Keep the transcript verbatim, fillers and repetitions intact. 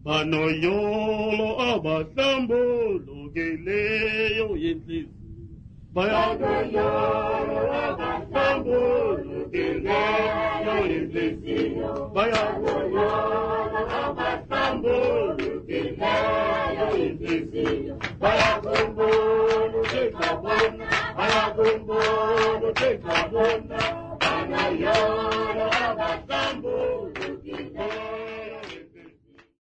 Banoyolo abahlambo lokeleyo inhliziyo. Bayanoyolo abahlambo lokeleyo inhliziyo. Bayanoyolo abahlambo lokeleyo inhliziyo. Bayakumbulu tekabona, bayakumbulu tekabona, banayo.